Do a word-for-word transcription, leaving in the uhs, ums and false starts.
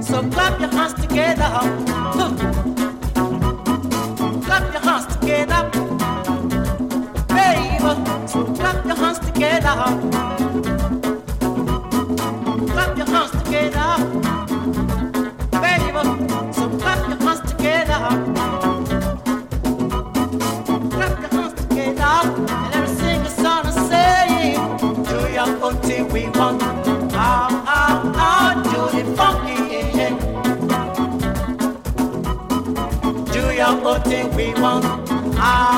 So clap your hands together. Huh. Clap your hands together. Baby, so clap your hands together. Clap your hands together. Baby, so clap your hands together. Clap your hands together. And let us sing a song and say, do your own thing we want. How, how, how, do the funky, yeah. Do your own thing we want. How,